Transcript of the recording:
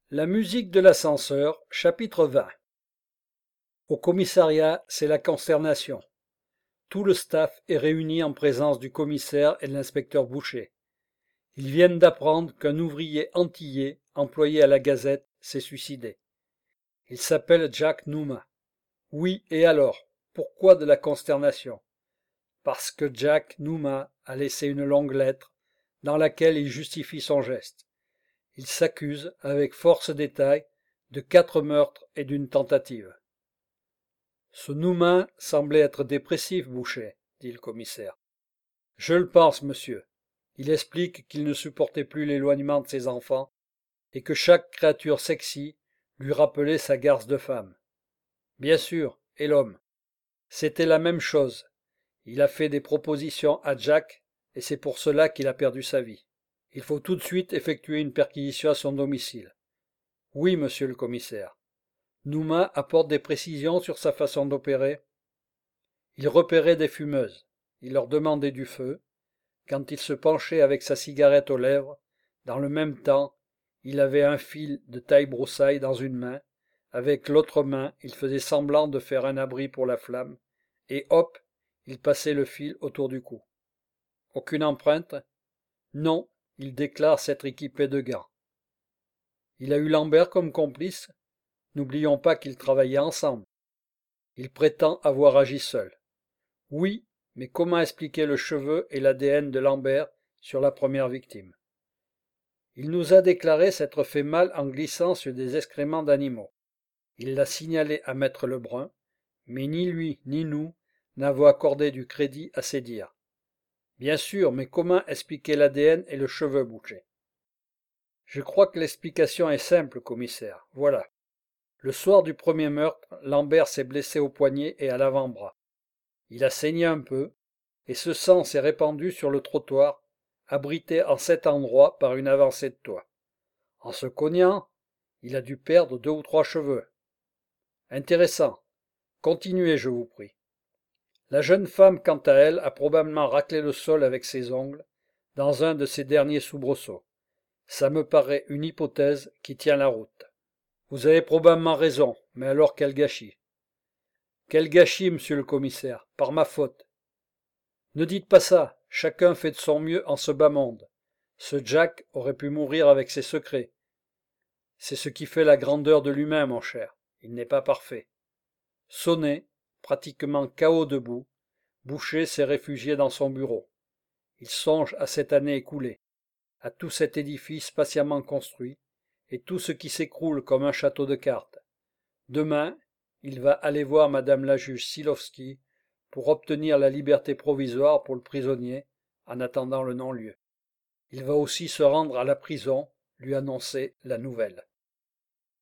La musique de l'ascenseur, chapitre 20. Au commissariat, c'est la consternation. Tout le staff est réuni en présence du commissaire et de l'inspecteur Boucher. Ils viennent d'apprendre qu'un ouvrier antillais, employé à la Gazette, s'est suicidé. Il s'appelle Jack Numa. Oui, et alors, pourquoi de la consternation? Parce que Jack Numa a laissé une longue lettre dans laquelle il justifie son geste. Il s'accuse, avec force détails, de 4 meurtres et d'une tentative. Ce Numa semblait être dépressif, Boucher, dit le commissaire. Je le pense, monsieur. Il explique qu'il ne supportait plus l'éloignement de ses enfants et que chaque créature sexy lui rappelait sa garce de femme. Bien sûr, et l'homme. C'était la même chose. Il a fait des propositions à Jack et c'est pour cela qu'il a perdu sa vie. Il faut tout de suite effectuer une perquisition à son domicile. Oui, monsieur le commissaire. Numa apporte des précisions sur sa façon d'opérer. Il repérait des fumeuses. Il leur demandait du feu. Quand il se penchait avec sa cigarette aux lèvres, dans le même temps, il avait un fil de taille-broussaille dans une main. Avec l'autre main, il faisait semblant de faire un abri pour la flamme. Et hop, il passait le fil autour du cou. Aucune empreinte? Non, il déclare s'être équipé de gants. Il a eu Lambert comme complice? N'oublions pas qu'ils travaillaient ensemble. Il prétend avoir agi seul. Oui, mais comment expliquer le cheveu et l'ADN de Lambert sur la première victime? Il nous a déclaré s'être fait mal en glissant sur des excréments d'animaux. Il l'a signalé à maître Lebrun, mais ni lui ni nous n'avons accordé du crédit à ses dires. Bien sûr, mais comment expliquer l'ADN et le cheveu bouché? Je crois que l'explication est simple, commissaire. Voilà. Le soir du premier meurtre, Lambert s'est blessé au poignet et à l'avant-bras. Il a saigné un peu, et ce sang s'est répandu sur le trottoir, abrité en cet endroit par une avancée de toit. En se cognant, il a dû perdre 2 ou 3 cheveux. Intéressant. Continuez, je vous prie. La jeune femme, quant à elle, a probablement raclé le sol avec ses ongles, dans un de ses derniers soubresauts. Ça me paraît une hypothèse qui tient la route. Vous avez probablement raison, mais alors quel gâchis. Quel gâchis, monsieur le commissaire, par ma faute. Ne dites pas ça, chacun fait de son mieux en ce bas monde. Ce Jack aurait pu mourir avec ses secrets. C'est ce qui fait la grandeur de l'humain, mon cher. Il n'est pas parfait. Sonné, pratiquement KO debout, Boucher s'est réfugié dans son bureau. Il songe à cette année écoulée, à tout cet édifice patiemment construit, et tout ce qui s'écroule comme un château de cartes. Demain, il va aller voir madame la juge Silovski pour obtenir la liberté provisoire pour le prisonnier, en attendant le non-lieu. Il va aussi se rendre à la prison, lui annoncer la nouvelle.